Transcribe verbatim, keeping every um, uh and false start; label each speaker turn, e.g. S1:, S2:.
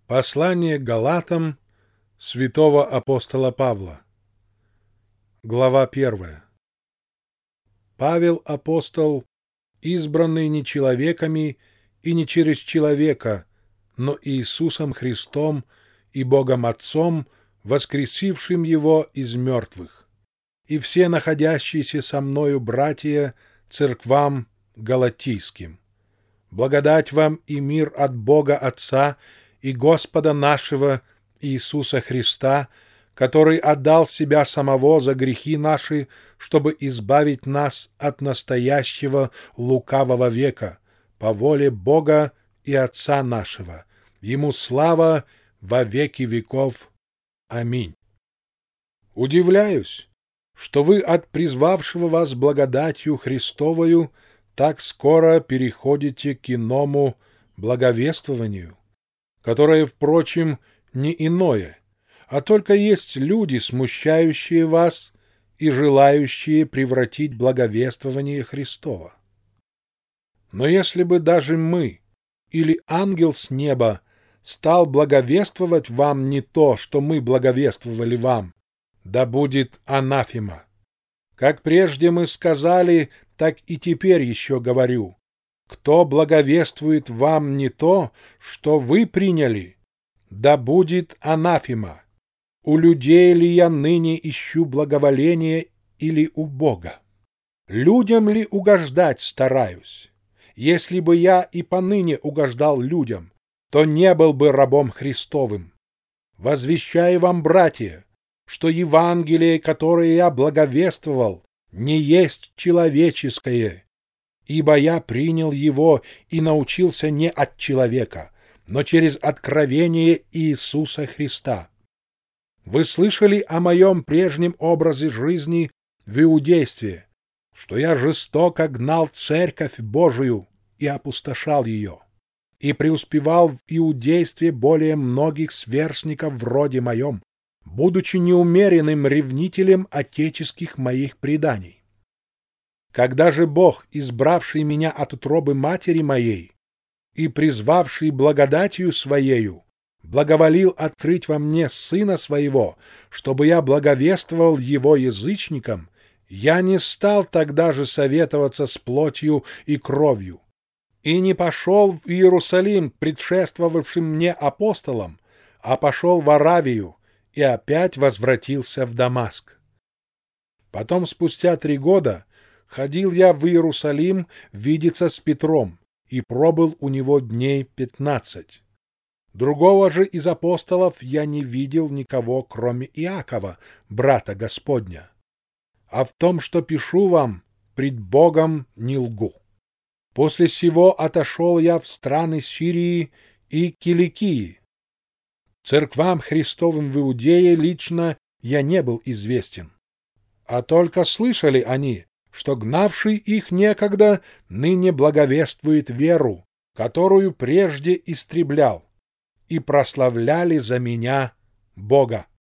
S1: Послание к Галатам святого апостола Павла. Глава первая. Павел апостол, избранный не человеками и не через человека, но Иисусом Христом и Богом Отцом, воскресившим Его из мертвых, и все находящиеся со мною братья церквам галатийским. Благодать вам и мир от Бога Отца и Господа нашего Иисуса Христа, который отдал себя самого за грехи наши, чтобы избавить нас от настоящего лукавого века, по воле Бога и Отца нашего. Ему слава во веки веков. Аминь. Удивляюсь, что вы от призвавшего вас благодатью Христовою так скоро переходите к иному благовествованию, которое, впрочем, не иное, а только есть люди, смущающие вас и желающие превратить благовествование Христова. Но если бы даже мы или ангел с неба стал благовествовать вам не то, что мы благовествовали вам, да будет анафема. Как прежде мы сказали, так и теперь еще говорю: кто благовествует вам не то, что вы приняли, да будет анафема. У людей ли я ныне ищу благоволение или у Бога? Людям ли угождать стараюсь? Если бы я и поныне угождал людям, то не был бы рабом Христовым. Возвещаю вам, братья, что Евангелие, которое я благовествовал, не есть человеческое, ибо я принял его и научился не от человека, но через откровение Иисуса Христа. Вы слышали о моем прежнем образе жизни в иудействе, что я жестоко гнал церковь Божию и опустошал ее, и преуспевал в иудействе более многих сверстников вроде моем, будучи неумеренным ревнителем отеческих моих преданий. Когда же Бог, избравший меня от утробы матери моей и призвавший благодатью Своею, благоволил открыть во мне Сына Своего, чтобы я благовествовал Его язычникам, я не стал тогда же советоваться с плотью и кровью, и не пошел в Иерусалим предшествовавшим мне апостолам, а пошел в Аравию и опять возвратился в Дамаск. Потом, спустя три года, ходил я в Иерусалим видеться с Петром и пробыл у него дней пятнадцать. Другого же из апостолов я не видел никого, кроме Иакова, брата Господня. А в том, что пишу вам, пред Богом не лгу. После сего отошел я в страны Сирии и Киликии. Церквам Христовым в Иудее лично я не был известен, а только слышали они, что гнавший их некогда ныне благовествует веру, которую прежде истреблял, и прославляли за меня Бога.